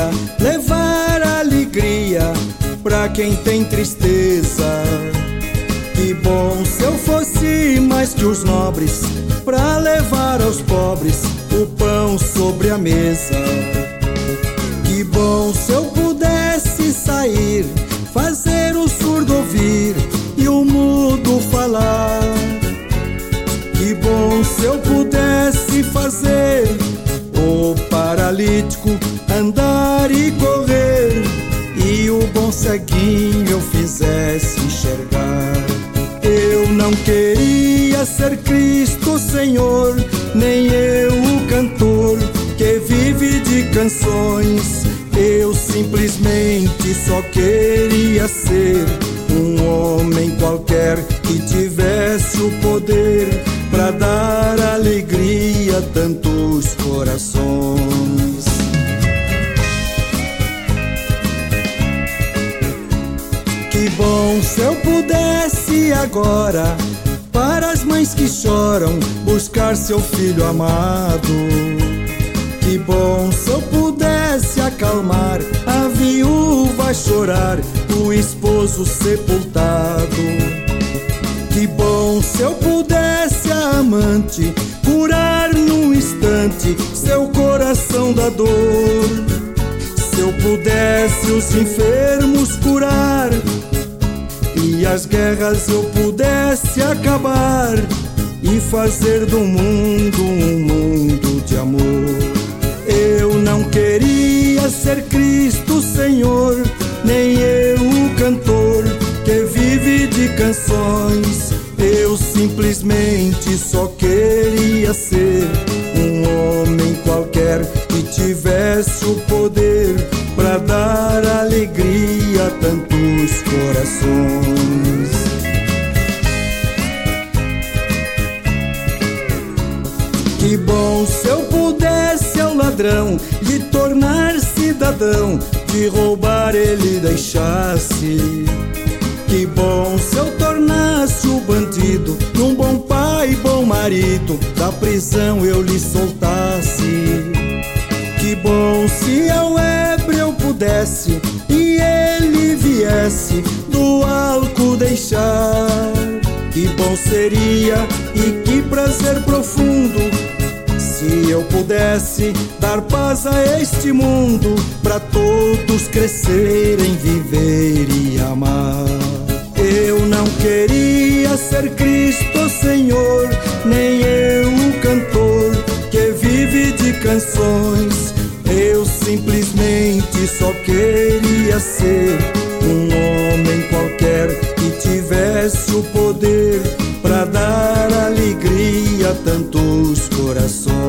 levar alegria pra quem tem tristeza. Que bom se eu fosse mais que os nobres, pra levar aos pobres o pão sobre a mesa. Que bom se eu pudesse sair, fazer o surdo ouvir e o mudo falar. Que bom se eu pudesse fazer o paralítico andar e correr, e o bom ceguinho eu fizesse enxergar. Eu não queria ser Cristo Senhor, nem eu o cantor que vive de canções. Eu simplesmente só queria ser um homem qualquer que tivesse o poder pra dar alegria a tantos corações. Que bom se eu pudesse agora, para as mães que choram, buscar seu filho amado. Que bom se eu pudesse acalmar a viúva chorar, o esposo sepultado. Que bom se eu pudesse a amante curar num instante seu coração da dor. Se eu pudesse os enfermos curar e as guerras eu pudesse acabar, e fazer do mundo um mundo de amor. Eu não queria ser Cristo Senhor, nem eu o cantor que vive de canções. Eu simplesmente só queria ser um homem qualquer que tivesse o poder pra dar alegria a tantos corações. Que bom se eu pudesse ao ladrão lhe tornar cidadão, de roubar ele deixasse. Que bom se eu tornasse o bandido num bom pai, bom marido, da prisão eu lhe soltasse. Que bom se ao ébrio eu pudesse e ele viesse do álcool deixar. Que bom seria e que prazer profundo se eu pudesse dar paz a este mundo, pra todos crescerem, viver e amar. Eu não queria ser Cristo Senhor, nem eu o cantor que vive de canções. Eu simplesmente só queria ser um homem qualquer que tivesse o poder pra dar alegria a tantos corações.